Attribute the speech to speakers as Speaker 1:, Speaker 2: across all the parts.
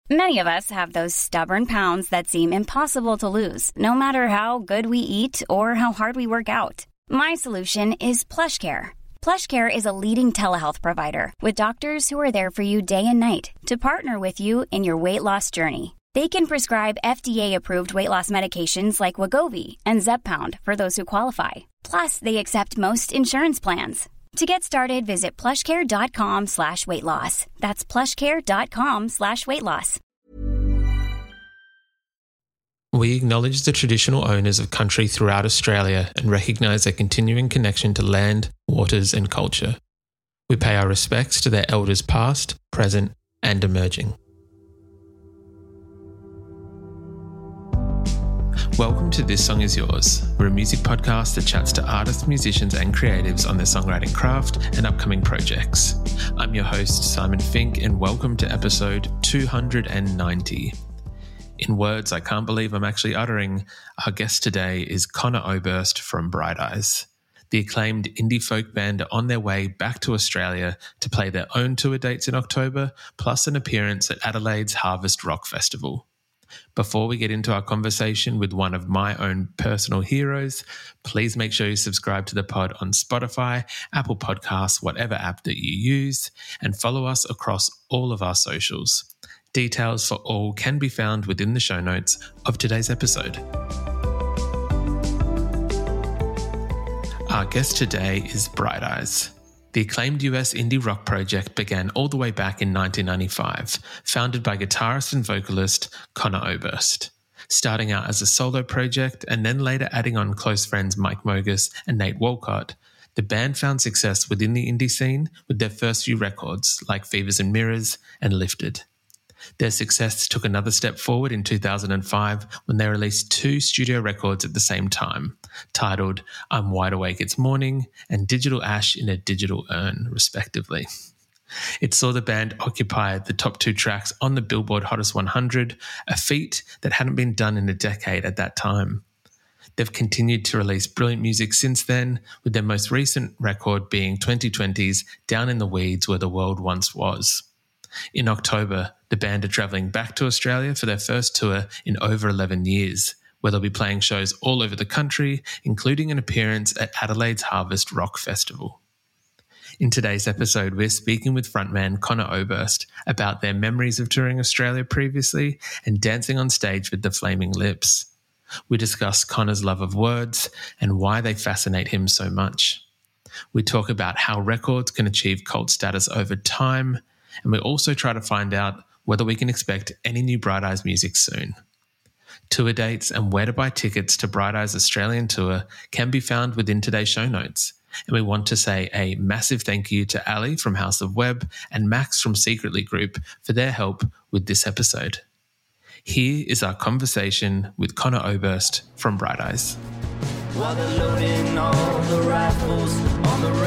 Speaker 1: Many of us have those stubborn pounds that seem impossible to lose, no matter how good we eat or how hard we work out. My solution is PlushCare. PlushCare is a leading telehealth provider with doctors who are there for you day and night to partner with you in your weight loss journey. They can prescribe FDA-approved weight loss medications like Wegovy and Zepbound for those who qualify. Plus, they accept most insurance plans. To get started, visit plushcare.com/weightloss. That's plushcare.com/weightloss.
Speaker 2: We acknowledge the traditional owners of country throughout Australia and recognise their continuing connection to land, waters and culture. We pay our respects to their elders past, present and emerging. Welcome to This Song Is Yours. We're a music podcast that chats to artists, musicians and creatives on their songwriting craft and upcoming projects. I'm your host, Simon Fink, and welcome to episode 290. In words I can't believe I'm actually uttering, our guest today is Conor Oberst from Bright Eyes. The acclaimed indie folk band are on their way back to Australia to play their own tour dates in October, plus an appearance at Adelaide's Harvest Rock Festival. Before we get into our conversation with one of my own personal heroes, please make sure you subscribe to the pod on Spotify, Apple Podcasts, whatever app that you use, and follow us across all of our socials. Details for all can be found within the show notes of today's episode. Our guest today is Bright Eyes. The acclaimed US indie rock project began all the way back in 1995, founded by guitarist and vocalist Conor Oberst. Starting out as a solo project and then later adding on close friends Mike Mogus and Nate Walcott, the band found success within the indie scene with their first few records like Fevers and Mirrors and Lifted. Their success took another step forward in 2005 when they released two studio records at the same time, titled I'm Wide Awake It's Morning and Digital Ash in a Digital Urn, respectively. It saw the band occupy the top two tracks on the Billboard Hottest 100, a feat that hadn't been done in a decade at that time. They've continued to release brilliant music since then, with their most recent record being 2020's Down in the Weeds Where the World Once Was. In October, the band are travelling back to Australia for their first tour in over 11 years, where they'll be playing shows all over the country, including an appearance at Adelaide's Harvest Rock Festival. In today's episode, we're speaking with frontman Conor Oberst about their memories of touring Australia previously and dancing on stage with the Flaming Lips. We discuss Conor's love of words and why they fascinate him so much. We talk about how records can achieve cult status over time, and we also try to find out whether we can expect any new Bright Eyes music soon. Tour dates and where to buy tickets to Bright Eyes' Australian tour can be found within today's show notes. And we want to say a massive thank you to Ali from House of Web and Max from Secretly Group for their help with this episode. Here is our conversation with Conor Oberst from Bright Eyes.
Speaker 3: While they're loading all the rifles on the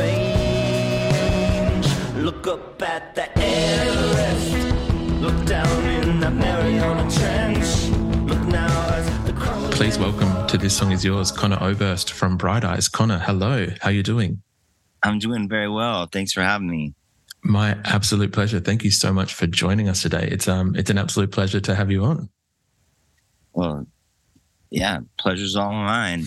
Speaker 3: range, look up at the Everest, look down in the Mariana Trench, look now as the crow.
Speaker 2: Please welcome to This Song Is Yours, Conor Oberst from Bright Eyes. Conor, hello. How are you doing?
Speaker 4: I'm doing very well. Thanks for having me.
Speaker 2: My absolute pleasure. Thank you so much for joining us today. It's an absolute pleasure to have you on.
Speaker 4: Well, yeah, pleasure's all mine.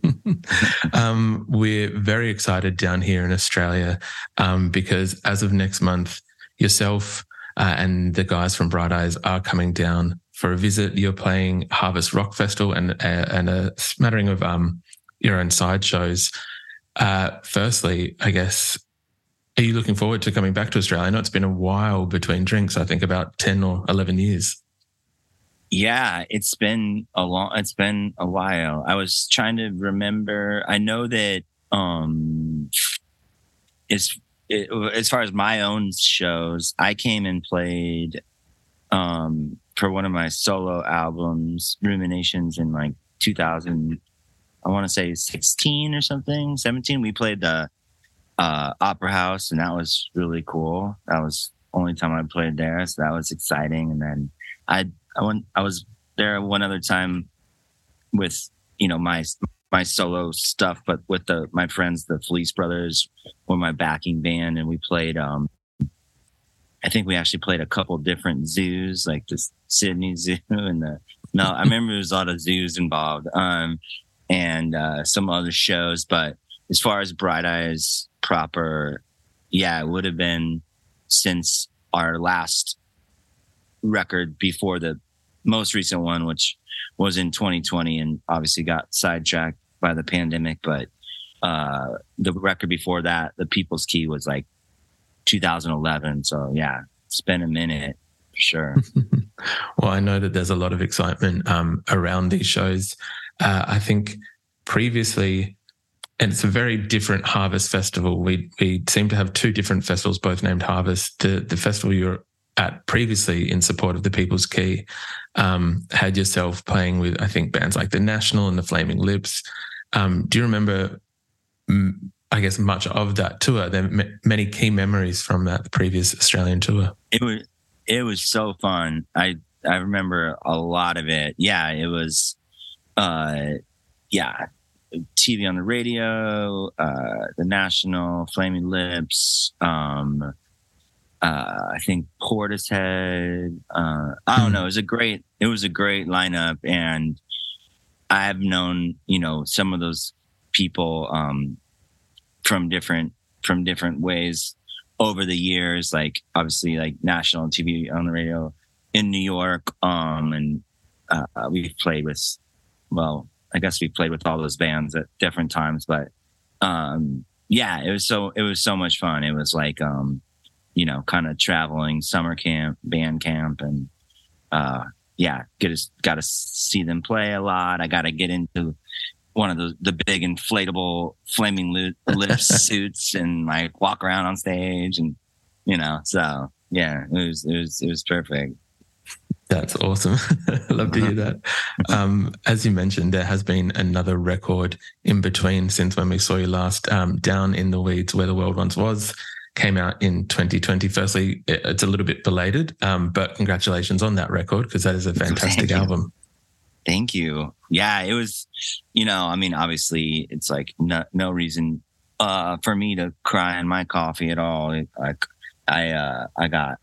Speaker 2: We're very excited down here in Australia because as of next month, yourself and the guys from Bright Eyes are coming down for a visit. You're playing Harvest Rock Festival and a smattering of your own side shows. Firstly, I guess, are you looking forward to coming back to Australia? I know it's been a while between drinks, I think about 10 or 11 years.
Speaker 4: Yeah, it's been a while. I was trying to remember. I know that as far as my own shows, I came and played for one of my solo albums, Ruminations, in like 2000, I want to say 16 or something, 17. We played the Opera House, and that was really cool. That was the only time I played there, so that was exciting. And then I was there one other time with, my solo stuff, but with my friends, the Felice Brothers, were my backing band, and we played I think we actually played a couple different zoos, like the Sydney Zoo and I remember there was a lot of zoos involved, and some other shows. But as far as Bright Eyes proper, yeah, it would have been since our last record before the most recent one, which was in 2020 and obviously got sidetracked by the pandemic. But the record before that, The People's Key, was like 2011. So yeah, it's been a minute for sure.
Speaker 2: Well, I know that there's a lot of excitement around these shows. I think previously, and it's a very different Harvest Festival. We seem to have two different festivals, both named Harvest. The festival you're at previously in support of The People's Key had yourself playing with, I think, bands like The National and The Flaming Lips. Do you remember, I guess, much of that tour? There are many key memories from that previous Australian tour.
Speaker 4: It was so fun. I remember a lot of it. Yeah, it was, TV on the radio, The National, Flaming Lips, I think Portishead. I don't know. It was a great lineup, and I have known, some of those people from different ways over the years. Like obviously, like National TV on the radio in New York, and we've played with. Well, I guess we played with all those bands at different times, but it was so much fun. It was like kind of traveling summer camp, band camp, and got to see them play a lot. I got to get into one of the big inflatable Flaming Lips suits and like walk around on stage, and so yeah, it was perfect.
Speaker 2: That's awesome. Love to hear that. As you mentioned, there has been another record in between since when we saw you last. Down in the Weeds, Where the World Once Was, came out in 2020. Firstly, it's a little bit belated, but congratulations on that record, because that is a fantastic album.
Speaker 4: Thank you. Yeah, it was, obviously it's like no reason for me to cry in my coffee at all. I got,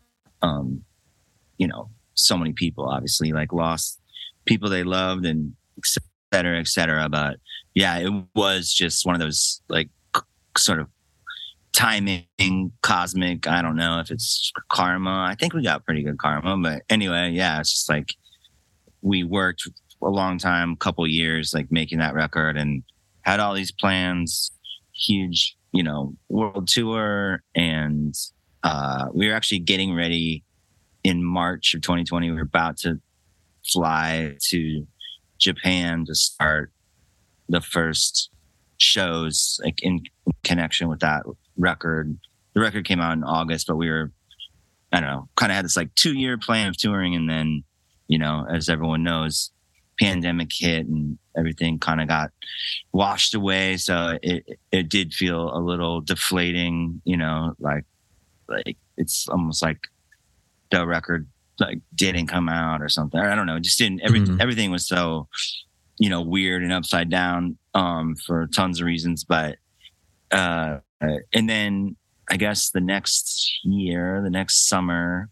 Speaker 4: so many people obviously like lost people they loved and et cetera. But yeah, it was just one of those like sort of timing, cosmic. I don't know if it's karma. I think we got pretty good karma, but anyway, yeah, it's just like we worked a long time, couple years, like making that record, and had all these plans, huge, world tour. And we were actually getting ready in March of 2020. We were about to fly to Japan to start the first shows, like in connection with that record. The record came out in August, but we were, I don't know, kind of had this like 2-year plan of touring. And then, as everyone knows, pandemic hit and everything kind of got washed away. So it did feel a little deflating, like it's almost like the record like didn't come out or something. I don't know. It just didn't. Everything was so, weird and upside down for tons of reasons. But and then I guess the next summer,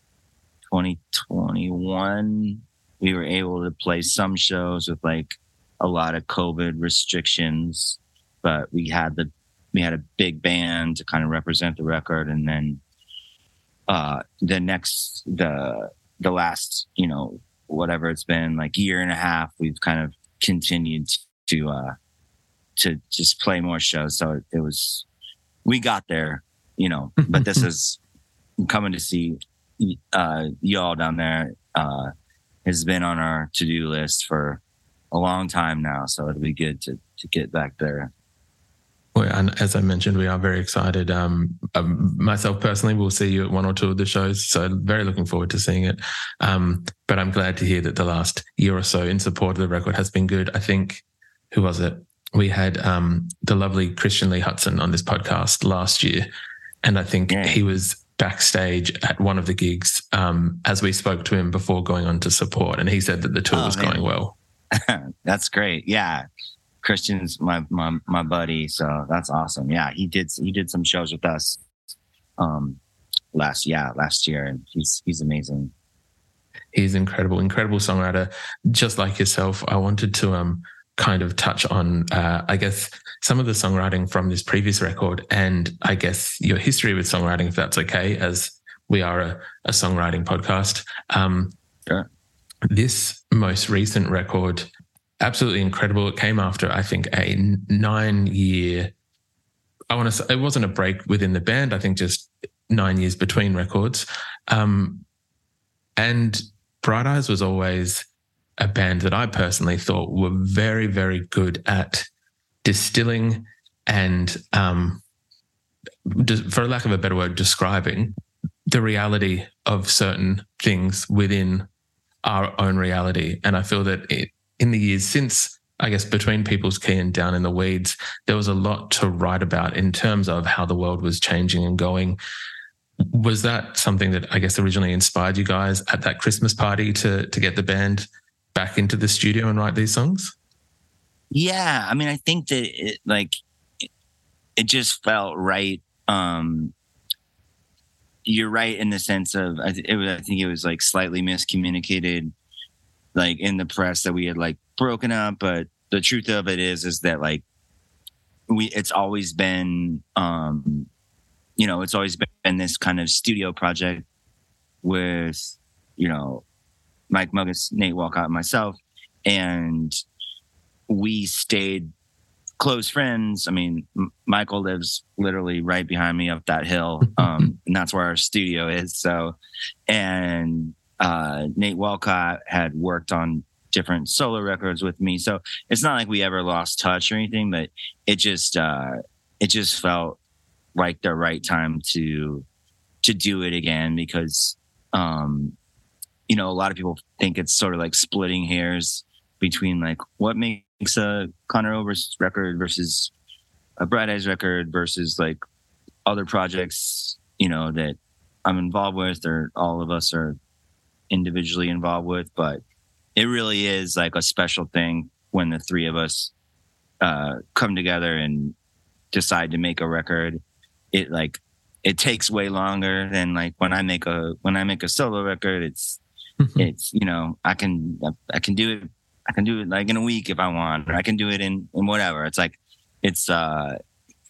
Speaker 4: 2021, we were able to play some shows with like a lot of COVID restrictions, but we had a big band to kind of represent the record. And then the last, whatever it's been, like year and a half, we've kind of continued to just play more shows. So we got there, but this is coming to see y'all down there has been on our to-do list for a long time now. So it'll be good to get back there.
Speaker 2: Well, and as I mentioned, we are very excited. Myself personally will see you at one or two of the shows, so very looking forward to seeing it. But I'm glad to hear that the last year or so in support of the record has been good. I think, who was it? We had the lovely Christian Lee Hudson on this podcast last year, and I think he was backstage at one of the gigs as we spoke to him before going on to support, and he said that the tour was going well.
Speaker 4: That's great. Yeah. Christian's my buddy, so that's awesome. Yeah, he did some shows with us last year, and he's amazing.
Speaker 2: He's incredible songwriter, just like yourself. I wanted to kind of touch on, I guess, some of the songwriting from this previous record, and I guess your history with songwriting, if that's okay, as we are a songwriting podcast.
Speaker 4: Sure.
Speaker 2: This most recent record, absolutely incredible. It came after, I think, a 9-year, I want to say, it wasn't a break within the band, I think just 9 years between records. And Bright Eyes was always a band that I personally thought were very, very good at distilling and, for lack of a better word, describing the reality of certain things within our own reality. And I feel that in the years since, I guess, Between People's Key and Down in the Weeds, there was a lot to write about in terms of how the world was changing and going. Was that something that I guess originally inspired you guys at that Christmas party to get the band back into the studio and write these songs?
Speaker 4: Yeah, I mean, I think that it just felt right. You're right in the sense of I think it was like slightly miscommunicated, like in the press, that we had like broken up. But the truth of it is that like it's always been. It's always been this kind of studio project with, Mike Mogis, Nate Walcott, and myself. And we stayed close friends. I mean, Michael lives literally right behind me up that hill. And that's where our studio is. So, and Nate Walcott had worked on different solo records with me. So it's not like we ever lost touch or anything, but it just felt like the right time to do it again, because a lot of people think it's sort of like splitting hairs between like what makes a Conor Oberst record versus a Bright Eyes record versus like other projects that I'm involved with, or all of us are individually involved with. But it really is like a special thing when the three of us come together and decide to make a record. It takes way longer than like when I make a solo record. It's I can do it like in a week if I want, or I can do it in whatever. It's like I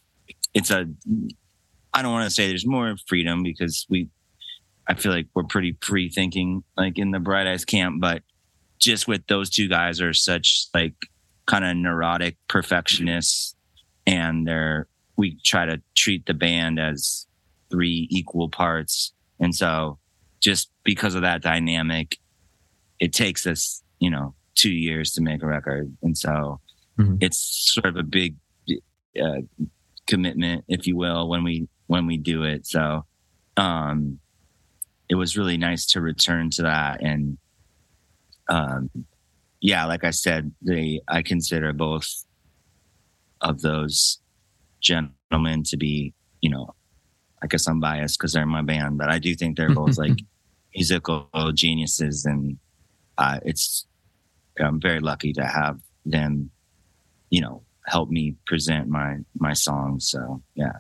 Speaker 4: don't want to say there's more freedom, because I feel like we're pretty free thinking like in the Bright Eyes camp, but just with those two guys are such like kind of neurotic perfectionists, and we try to treat the band as 3 equal parts. And so just because of that dynamic, it takes us, 2 years to make a record. And so it's sort of a big commitment, if you will, when we do it. So it was really nice to return to that. And like I said, I consider both of those gentlemen to be, I guess I'm biased because they're in my band, but I do think they're both like musical geniuses, and I'm very lucky to have them, help me present my songs. So yeah,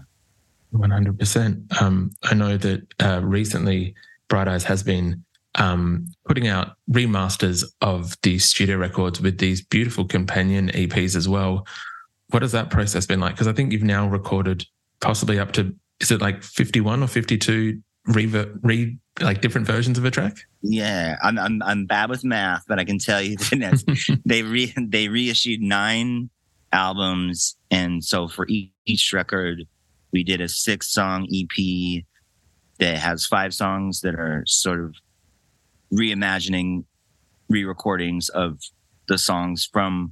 Speaker 2: 100%. I know that recently Bright Eyes has been putting out remasters of these studio records with these beautiful companion EPs as well. What has that process been like? Because I think you've now recorded possibly up to, is it like 51 or 52 different versions of a track?
Speaker 4: Yeah, I'm bad with math, but I can tell you that they reissued 9 albums, and so for each record, we did a 6-song EP that has 5 songs that are sort of reimagining, re-recordings of the songs from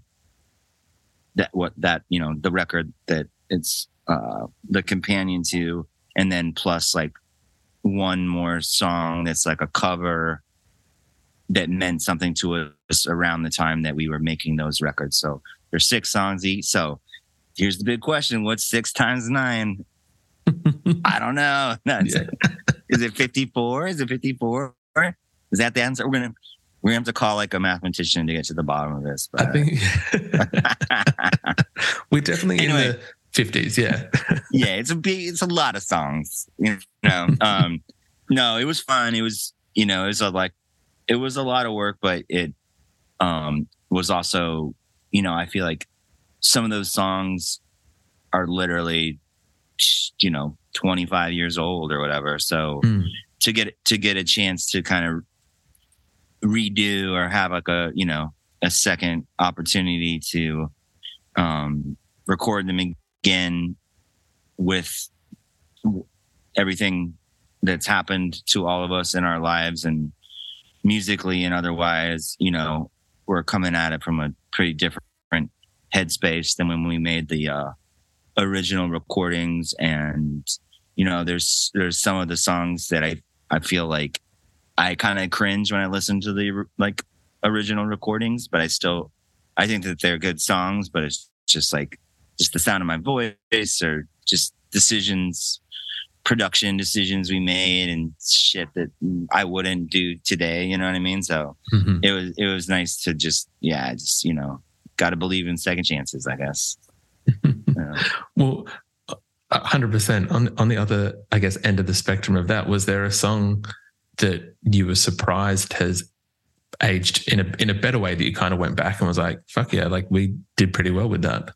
Speaker 4: the record that it's the companion to, and then plus like one more song that's like a cover that meant something to us around the time that we were making those records. So there's 6 songs each. So here's the big question: what's 6 times 9? I don't know. Is it 54? Is it 54? Is that the answer? We're gonna have to call like a mathematician to get to the bottom of this. But,
Speaker 2: I think we're definitely in the 50s. Yeah.
Speaker 4: Yeah, it's a lot of songs, No, it was fun. It was, it was a lot of work, but it was also, I feel like some of those songs are literally, 25 years old or whatever. So to get a chance to kind of redo or have like a second opportunity to record them again with everything that's happened to all of us in our lives and musically and otherwise, we're coming at it from a pretty different headspace than when we made the original recordings. And there's some of the songs that I feel like I kind of cringe when I listen to the original recordings, but I think that they're good songs, but it's just the sound of my voice or just production decisions we made and shit that I wouldn't do today. You know what I mean? So it was nice to just got to believe in second chances, I guess.
Speaker 2: Well, 100%. On the other, I guess, end of the spectrum of that, was there a song that you were surprised has aged in a better way that you kind of went back and was like, fuck yeah, like we did pretty well with that?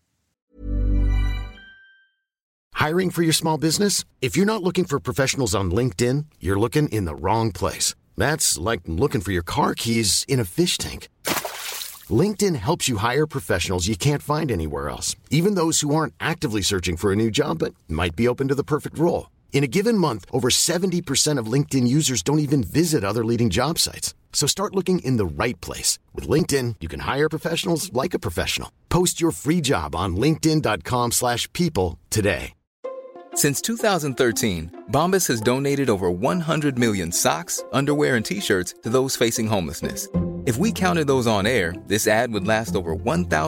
Speaker 5: Hiring for your small business? If you're not looking for professionals on LinkedIn, you're looking in the wrong place. That's like looking for your car keys in a fish tank. LinkedIn helps you hire professionals you can't find anywhere else, even those who aren't actively searching for a new job but might be open to the perfect role. In a given month, over 70% of LinkedIn users don't even visit other leading job sites. So start looking in the right place. With LinkedIn, you can hire professionals like a professional. Post your free job on linkedin.com/people today.
Speaker 6: Since 2013, Bombas has donated over 100 million socks, underwear, and T-shirts to those facing homelessness. If we counted those on air, this ad would last over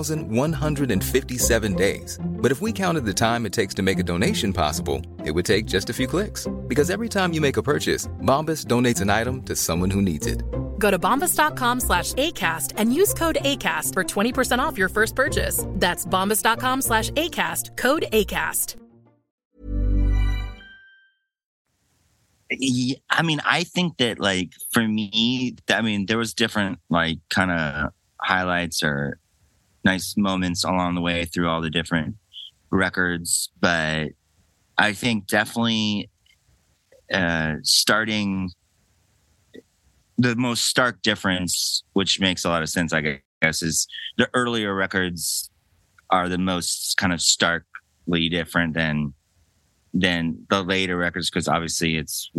Speaker 6: 1,157 days. But if we counted the time it takes to make a donation possible, it would take just a few clicks. Because every time you make a purchase, Bombas donates an item to someone who needs it.
Speaker 7: Go to bombas.com/ACAST and use code ACAST for 20% off your first purchase. That's bombas.com/ACAST, code ACAST.
Speaker 4: I mean, I think that for me, there was different kind of highlights or nice moments along the way through all the different records. But I think definitely starting the most stark difference, which makes a lot of sense, I guess, is the earlier records are the most kind of starkly different than the later records, because obviously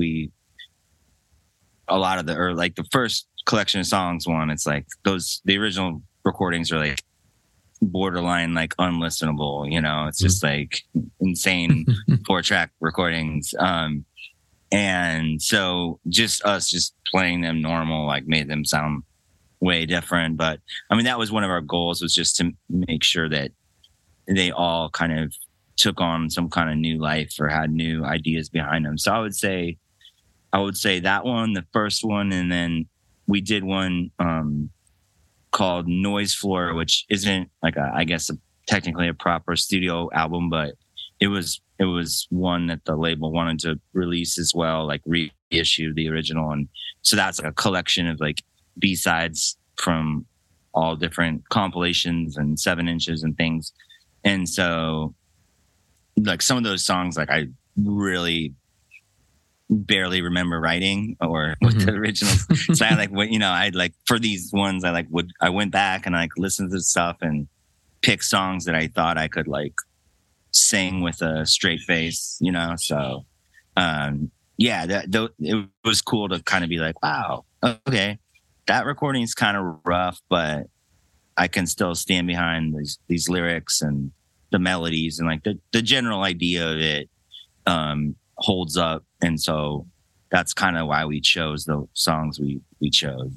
Speaker 4: a lot of the first collection of songs it's the original recordings are borderline unlistenable, it's just insane 4-track recordings, and so just playing them normal made them sound way different. But I mean, that was one of our goals, was just to make sure that they all kind of took on some kind of new life or had new ideas behind them. So I would say that one, the first one, and then we did one called Noise Floor, which isn't technically a proper studio album, but it was one that the label wanted to release as well, reissue the original. And so that's a collection of B-sides from all different compilations and 7 inches and things. And so some of those songs, I really barely remember writing or what the originals. So I for these ones, I went back and listened to the stuff and picked songs that I thought I could sing with a straight face, So, it was cool to kind of be wow, okay, that recording is kind of rough, but I can still stand behind these lyrics and the melodies, and the general idea of it holds up. And so that's kind of why we chose the songs we chose,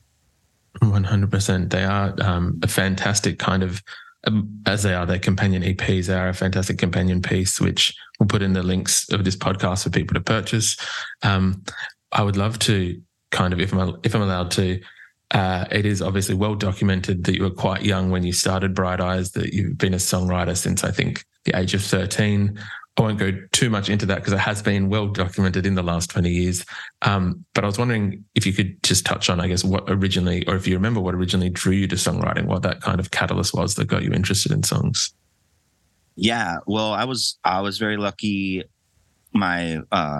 Speaker 2: 100%. They are a fantastic kind of, as they are their companion EPs, they are a fantastic companion piece, which we'll put in the links of this podcast for people to purchase. I would love to kind of, if I'm allowed to, it is obviously well documented that you were quite young when you started Bright Eyes, that you've been a songwriter since I think the age of 13. I won't go too much into that because it has been well documented in the last 20 years. But I was wondering if you could just touch on, I guess, what originally, or if you remember what originally drew you to songwriting, what that kind of catalyst was that got you interested in songs.
Speaker 4: Yeah, well, I was very lucky. My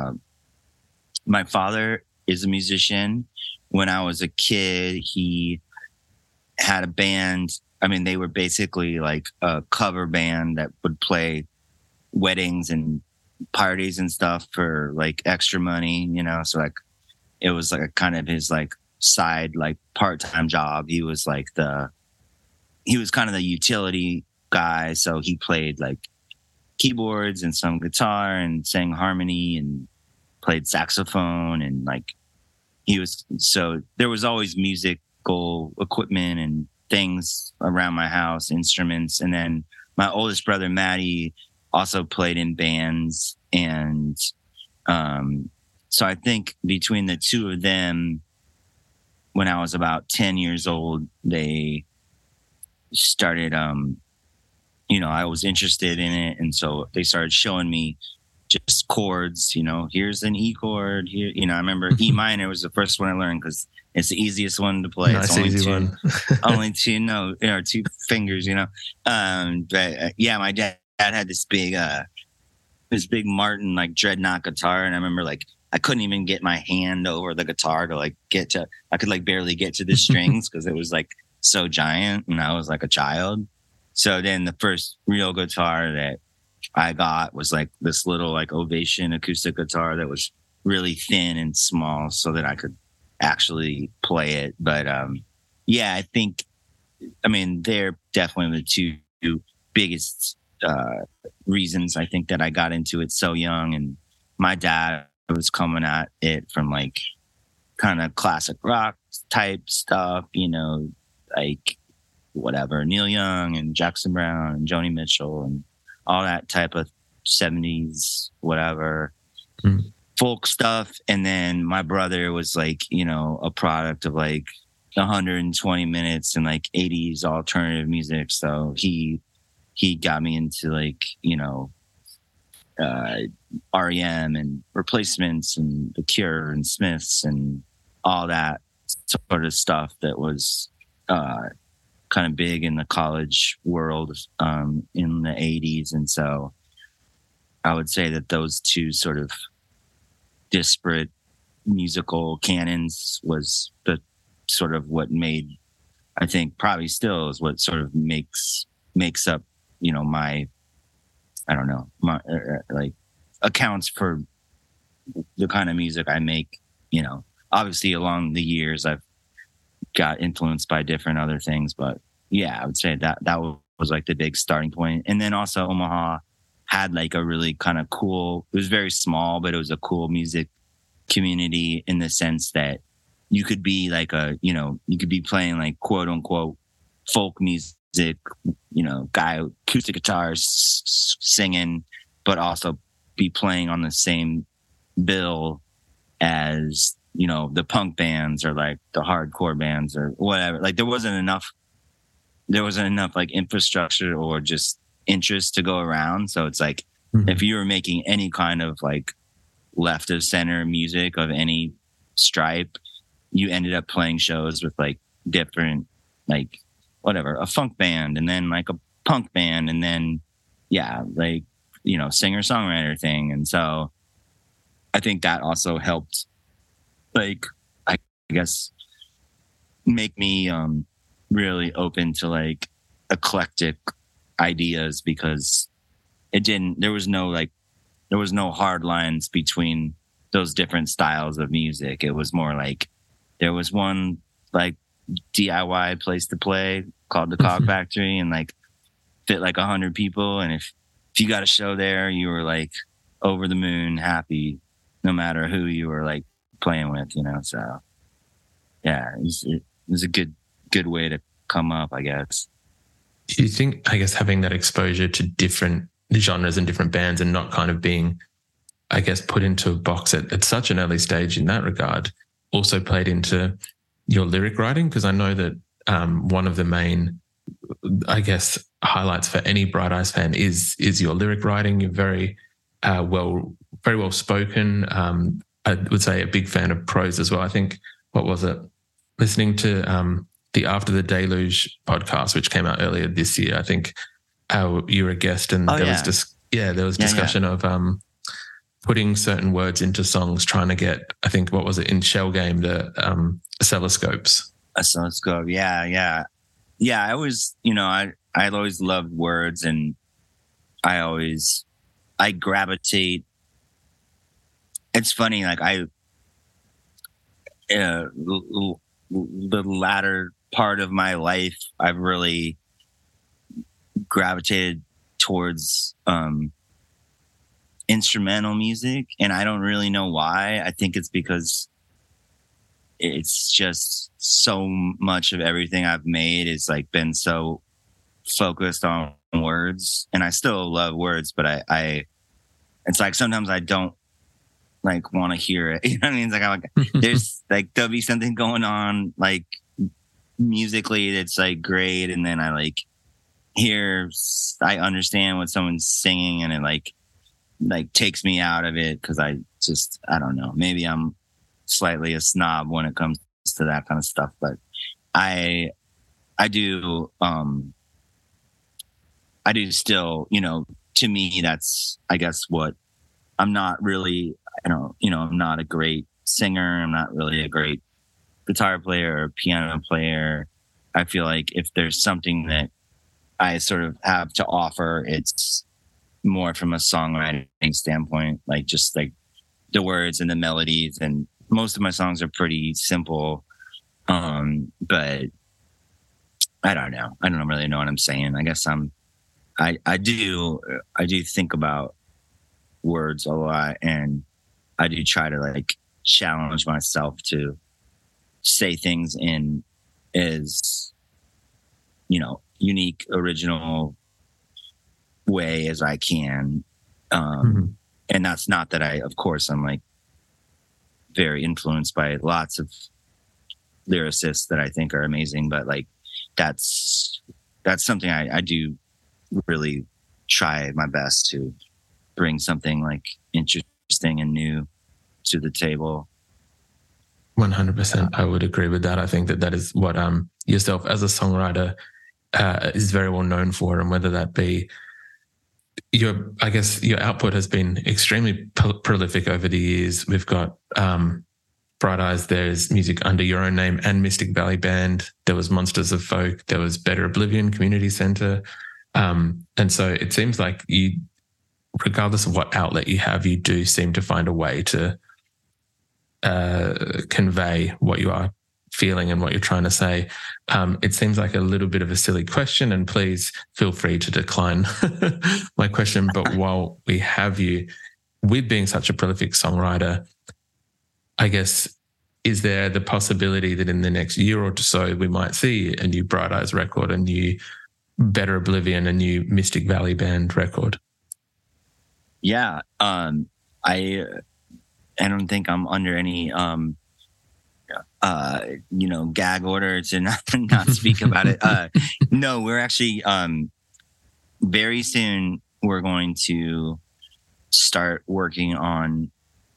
Speaker 4: father is a musician. When I was a kid, he had a band. I mean, they were basically like a cover band that would play weddings and parties and stuff for like extra money, you know. So like it was like a kind of his like side like part-time job. He was kind of the utility guy, so he played like keyboards and some guitar and sang harmony and played saxophone, and like so there was always musical equipment and things around my house, instruments. And then my oldest brother Maddie also played in bands, and so I think between the two of them, when I was about 10 years old, they started you know, I was interested in it, and so they started showing me just chords, you know, here's an E chord here, you know. I remember E minor was the first one I learned because it's the easiest one to play.
Speaker 2: Nice,
Speaker 4: it's only
Speaker 2: easy
Speaker 4: two,
Speaker 2: one.
Speaker 4: only two notes, you know, two fingers, you know. But yeah, my dad had this big Martin like dreadnought guitar, and I remember like I couldn't even get my hand over the guitar to like I could like barely get to the strings because it was like so giant, and I was like a child. So then the first real guitar that I got was like this little like Ovation acoustic guitar that was really thin and small so that I could actually play it. But yeah, I mean, they're definitely the two biggest reasons I think that I got into it so young. And my dad was coming at it from like kind of classic rock type stuff, you know, like whatever, Neil Young and Jackson Browne and Joni Mitchell and all that type of 70s, whatever, folk stuff. And then my brother was like, you know, a product of like 120 minutes and like 80s alternative music. So he got me into like, you know, REM and Replacements and The Cure and Smiths and all that sort of stuff that was kind of big in the college world in the 80s. And so I would say that those two sort of disparate musical canons was the sort of what made, I think probably still is what sort of makes up, you know, my, I don't know, my like accounts for the kind of music I make. You know, obviously along the years I've got influenced by different other things, but yeah, I would say that was like the big starting point. And then also Omaha had like a really kind of cool, it was very small, but it was a cool music community in the sense that you could be like you could be playing like quote unquote folk music, you know, guy, acoustic guitars singing, but also be playing on the same bill as, you know, the punk bands or like the hardcore bands or whatever. Like there wasn't enough like infrastructure or just interest to go around. So it's like, if you were making any kind of like left of center music of any stripe, you ended up playing shows with like different, like whatever, a funk band and then like a punk band and then, yeah, like, you know, singer songwriter thing. And so I think that also helped, like, I guess, make me really open to like eclectic ideas, because there was no hard lines between those different styles of music. It was more like there was one like DIY place to play called the Cog Factory and like fit like 100 people. And if you got a show there, you were like over the moon happy, no matter who you were like playing with, you know? So yeah, it was a good way to come up, I guess.
Speaker 2: Do you think, I guess, having that exposure to different genres and different bands and not kind of being, I guess, put into a box at such an early stage in that regard also played into your lyric writing? Because I know that one of the main, I guess, highlights for any Bright Eyes fan is your lyric writing. You're very very well spoken. I would say a big fan of prose as well. I think, what was it? Listening to the After the Deluge podcast, which came out earlier this year, I think you were a guest, and there was discussion of putting certain words into songs, trying to get, I think, what was it, in Shell Game, the oscilloscopes.
Speaker 4: Oscilloscope, yeah. I always, I always loved words, and I gravitate. It's funny, like the latter part of my life, I've really gravitated towards instrumental music, and I don't really know why. I think it's because it's just so much of everything I've made is like been so focused on words, and I still love words, but I it's like sometimes I don't like want to hear it. You know what I mean? It's like there's like there'll be something going on like musically that's like great, and then I like I understand what someone's singing, and it like takes me out of it because I don't know. Maybe I'm slightly a snob when it comes to that kind of stuff, but I do still, to me, that's, I guess, what I'm not really, I'm not a great singer. I'm not really a great guitar player or piano player. I feel like if there's something that I sort of have to offer, it's more from a songwriting standpoint, like just like the words and the melodies. And most of my songs are pretty simple. But I don't know. I don't really know what I'm saying. I guess I do think about words a lot, and I do try to like challenge myself to say things in as, unique, original way as I can. And that's not that I'm like very influenced by lots of lyricists that I think are amazing, but like that's something I do really try my best to bring something like interesting and new to the table.
Speaker 2: 100%. I would agree with that. I think that is what yourself as a songwriter is very well known for, and whether that be your output has been extremely prolific over the years. We've got Bright Eyes, there's music under your own name and Mystic Valley Band. There was Monsters of Folk. There was Better Oblivion Community Centre. And so it seems like you, regardless of what outlet you have, you do seem to find a way to convey what you are feeling and what you're trying to say. It seems like a little bit of a silly question, and please feel free to decline my question. But while we have you, with being such a prolific songwriter, I guess, is there the possibility that in the next year or so we might see a new Bright Eyes record, a new Better Oblivion, a new Mystic Valley Band record?
Speaker 4: Yeah. I don't think I'm under any gag order to not speak about it. No, we're actually very soon we're going to start working on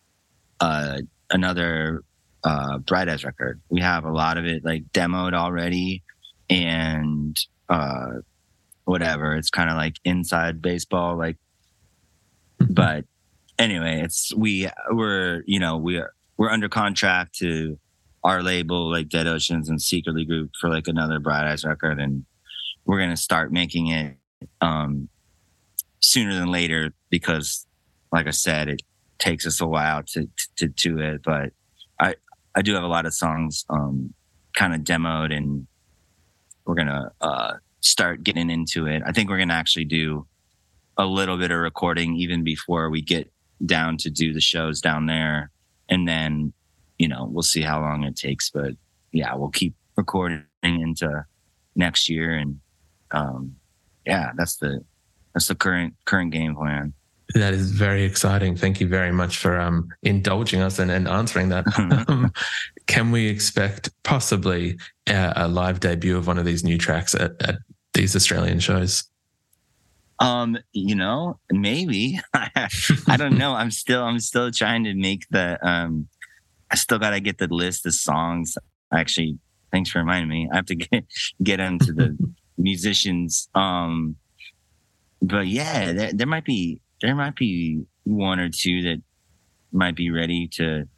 Speaker 4: another Bright Eyes record. We have a lot of it like demoed already, and whatever. It's kind of like inside baseball, like. But anyway, we're under contract to our label, like Dead Oceans and Secretly Group, for like another Bright Eyes record, and we're gonna start making it sooner than later because, like I said, it takes us a while to do it. But I do have a lot of songs kind of demoed, and we're gonna start getting into it. I think we're gonna actually do a little bit of recording even before we get down to do the shows down there, and then we'll see how long it takes. But yeah, we'll keep recording into next year, and that's the current game plan.
Speaker 2: That is very exciting. Thank you very much for indulging us and answering that. Can we expect possibly a live debut of one of these new tracks at these Australian shows?
Speaker 4: You know, maybe. I don't know. I'm still trying to make the I still gotta get the list of songs. Actually, thanks for reminding me. I have to get into the musicians. But yeah, there might be one or two that might be ready to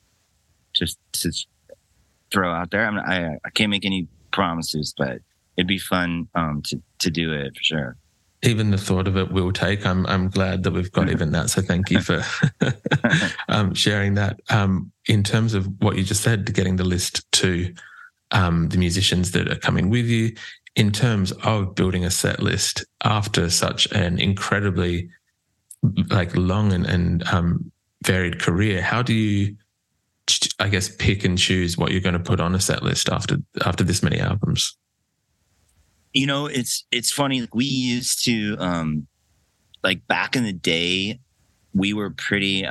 Speaker 4: throw out there. I can't make any promises, but it'd be fun to do it for sure.
Speaker 2: Even the thought of it will take. I'm glad that we've got even that. So thank you for sharing that. In terms of what you just said, getting the list to the musicians that are coming with you, in terms of building a set list after such an incredibly long and varied career, how do you, I guess, pick and choose what you're going to put on a set list after this many albums?
Speaker 4: You know, it's funny. We used to, back in the day, we were pretty,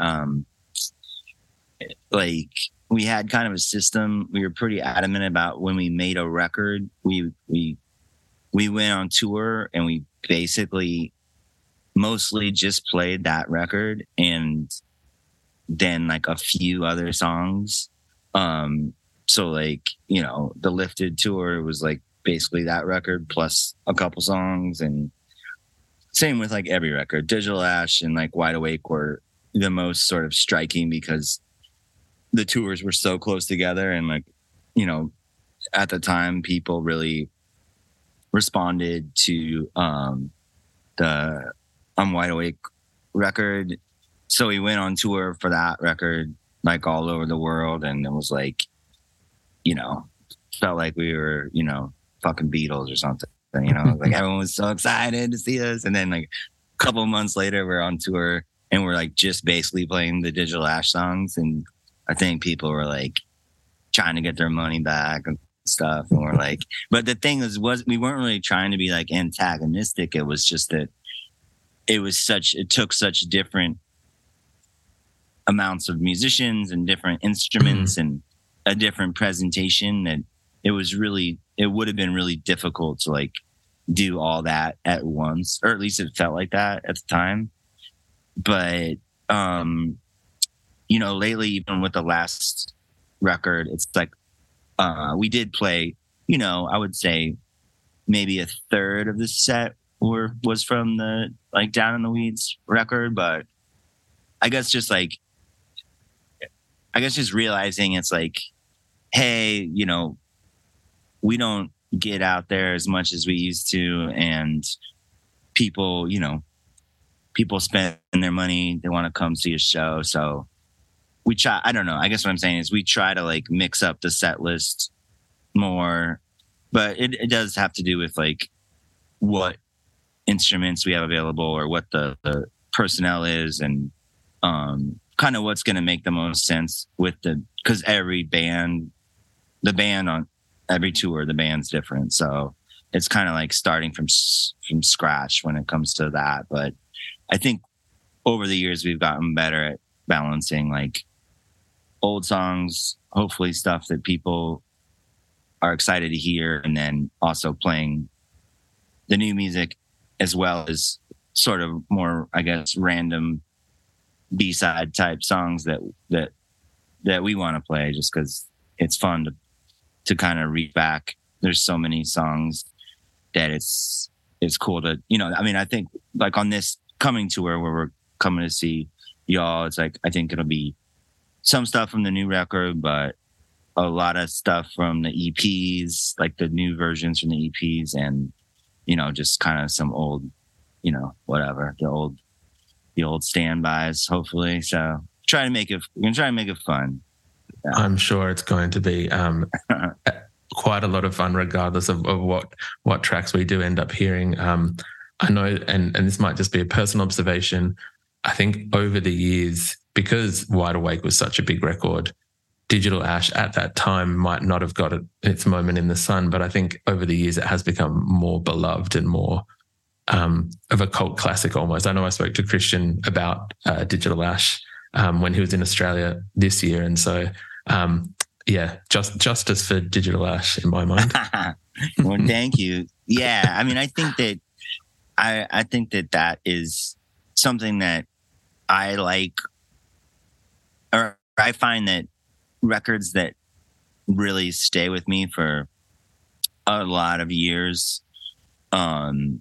Speaker 4: we had kind of a system. We were pretty adamant about when we made a record, we went on tour and we basically mostly just played that record and then a few other songs. So the Lifted tour was basically that record plus a couple songs, and same with every record. Digital Ash and Wide Awake were the most sort of striking because the tours were so close together, and at the time people really responded to the Wide Awake record. So we went on tour for that record all over the world, and it was felt like we were fucking Beatles or something, everyone was so excited to see us. And then a couple of months later we're on tour and we're just basically playing the Digital Ash songs, and I think people were trying to get their money back and stuff, and we're but the thing was we weren't really trying to be antagonistic. It was just that it took such different amounts of musicians and different instruments and a different presentation that it would have been really difficult to do all that at once, or at least it felt like that at the time. But lately, even with the last record, it's we did play, I would say maybe a third of the set was from the Down in the Weeds record. But I guess just realizing it's hey, we don't get out there as much as we used to, and people spend their money, they want to come see a show. So we try, I don't know, I guess what I'm saying is we try to mix up the set list more, but it does have to do with what instruments we have available or what the personnel is, and kind of what's going to make the most sense because every band, the band on every tour, the band's different. So it's kind of starting from scratch when it comes to that. But I think over the years, we've gotten better at balancing old songs, hopefully stuff that people are excited to hear, and then also playing the new music as well as sort of more, I guess, random B-side type songs that we want to play just because it's fun to kind of read back. There's so many songs that it's cool to, I think on this coming tour where we're coming to see y'all, it's I think it'll be some stuff from the new record, but a lot of stuff from the EPs, the new versions from the EPs, and, just kind of some old, whatever, the old standbys, hopefully. So we're going to try and make it fun. Yeah.
Speaker 2: I'm sure it's going to be quite a lot of fun, regardless of what tracks we do end up hearing. I know, and this might just be a personal observation, I think over the years, because Wide Awake was such a big record, Digital Ash at that time might not have got its moment in the sun, but I think over the years it has become more beloved and more of a cult classic almost. I know I spoke to Christian about Digital Ash when he was in Australia this year, and so justice for Digital Ash in my mind.
Speaker 4: Well, thank you. Yeah, I mean, I think that I think that is something that I like, or I find that records that really stay with me for a lot of years, the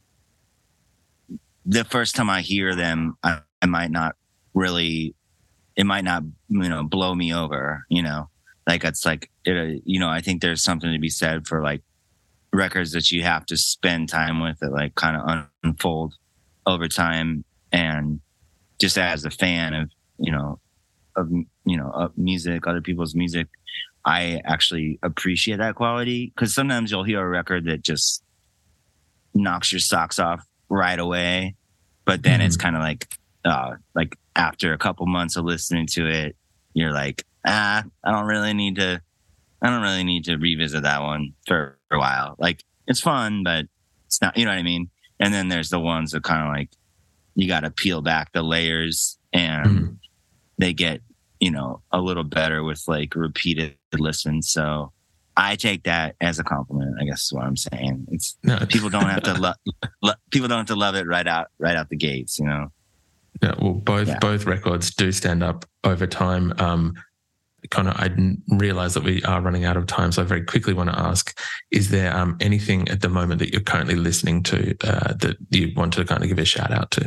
Speaker 4: first time I hear them, I might not really, it might not, blow me over, like it's like, I think there's something to be said for like records that you have to spend time with that like kind of unfold over time. And just as a fan of music, other people's music, I actually appreciate that quality, because sometimes you'll hear a record that just knocks your socks off right away, but then it's kind of like after a couple months of listening to it, you're like, I don't really need to revisit that one for a while. Like, it's fun, but it's not, you know what I mean? And then there's the ones that kind of like, you got to peel back the layers, and they get, a little better with like repeated listens. So I take that as a compliment, I guess is what I'm saying. It's people don't have to people don't have to love it right out the gates, Yeah,
Speaker 2: well, both records do stand up over time. Connor, I didn't realize that we are running out of time, so I very quickly want to ask, is there anything at the moment that you're currently listening to that you want to kind of give a shout out to?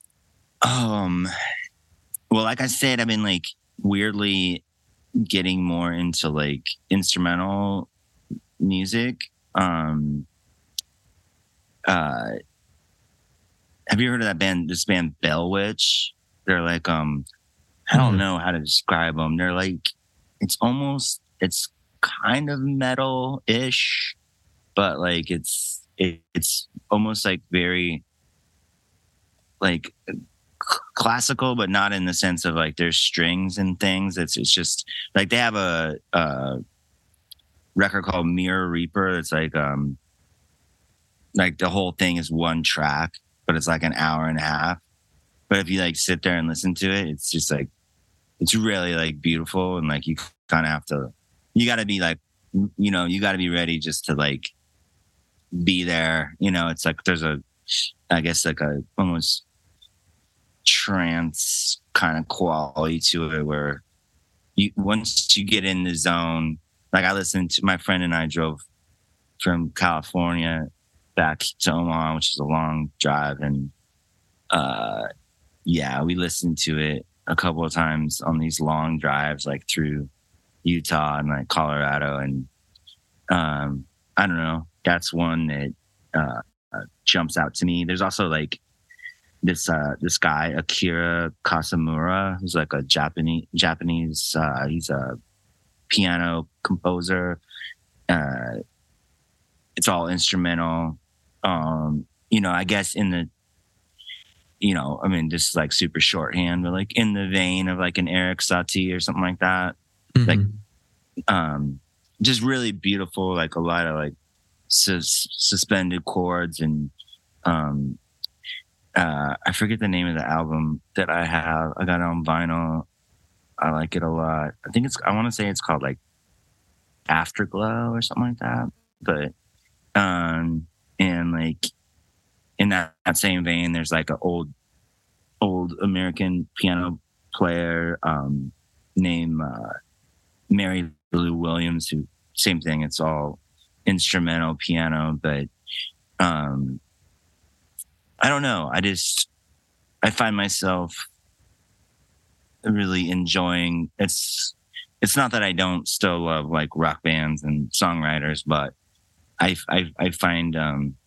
Speaker 4: Well, like I said, I've been like weirdly getting more into like instrumental music. Have you heard of this band Bellwitch? They're like, I don't know how to describe them. They're like, it's kind of metal-ish, but like it's almost like very like classical, but not in the sense of like there's strings and things. It's just like they have a record called Mirror Reaper. It's like the whole thing is one track, but it's like an hour and a half. But if you like sit there and listen to it, it's just like, it's really like beautiful. And like, you kind of have to, you got to be like, you got to be ready just to like be there. It's like, there's I guess like a almost trance kind of quality to it, where once you get in the zone, like I listened to, my friend and I drove from California back to Omaha, which is a long drive. And, we listened to it a couple of times on these long drives, like through Utah and like Colorado. And I don't know, that's one that jumps out to me. There's also like this guy, Akira Kasamura, who's like a Japanese, he's a piano composer. It's all instrumental. I guess in the, this is like super shorthand, but like in the vein of like an Eric Satie or something like that. Like, just really beautiful, like a lot of like suspended chords. And I forget the name of the album that I have. I got it on vinyl. I like it a lot. I want to say it's called like Afterglow or something like that. But, and like in that same vein, there's like an old American piano player, named, Mary Lou Williams, who, same thing. It's all instrumental piano, but, I don't know. I find myself really enjoying, it's not that I don't still love like rock bands and songwriters, but I find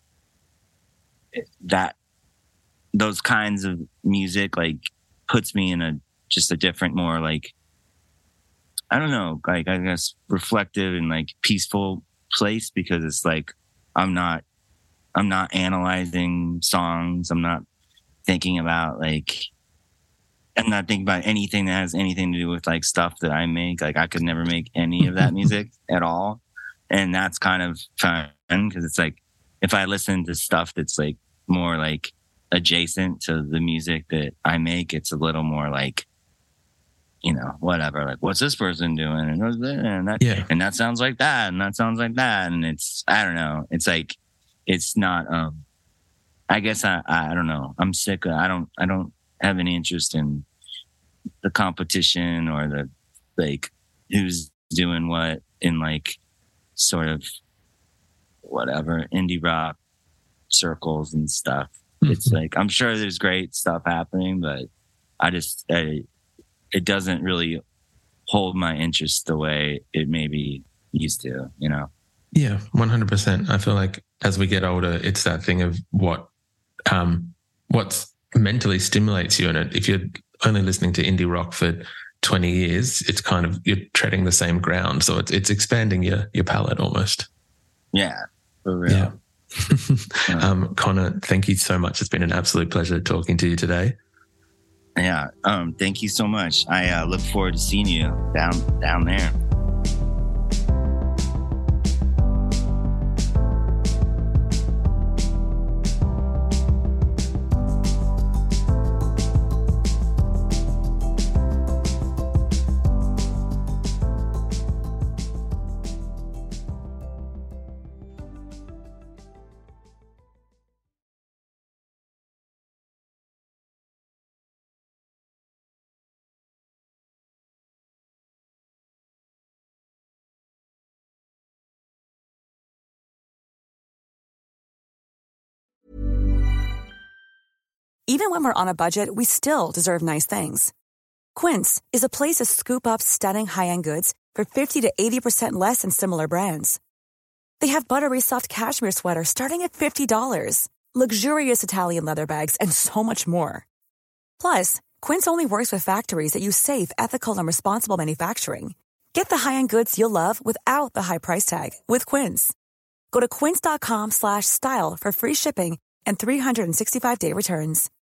Speaker 4: that those kinds of music like puts me in just a different, more like, I don't know, like I guess reflective and like peaceful place, because it's like I'm not analyzing songs. I'm not thinking about I'm not thinking about anything that has anything to do with like stuff that I make. Like I could never make any of that music at all. And that's kind of fun, because it's like, if I listen to stuff that's like more like adjacent to the music that I make, it's a little more like, whatever, like what's this person doing? And that sounds like that. And that sounds like that. And it's, I don't know. It's like, it's not, I guess I don't know. I'm sick. I don't have any interest in the competition or the like who's doing what in like sort of whatever indie rock circles and stuff. Mm-hmm. It's like I'm sure there's great stuff happening, but it doesn't really hold my interest the way it maybe used to, you know?
Speaker 2: Yeah, 100%. I feel like as we get older, it's that thing of what's mentally stimulates you in it. If you're only listening to indie rock for 20 years, it's kind of, you're treading the same ground. So it's expanding your palette almost.
Speaker 4: Yeah, for real.
Speaker 2: Yeah. Connor, thank you so much. It's been an absolute pleasure talking to you today.
Speaker 4: Yeah. Thank you so much. I look forward to seeing you down there.
Speaker 8: Even when we're on a budget, we still deserve nice things. Quince is a place to scoop up stunning high-end goods for 50 to 80% less than similar brands. They have buttery soft cashmere sweaters starting at $50, luxurious Italian leather bags, and so much more. Plus, Quince only works with factories that use safe, ethical, and responsible manufacturing. Get the high-end goods you'll love without the high price tag with Quince. Go to quince.com/style for free shipping and 365-day returns.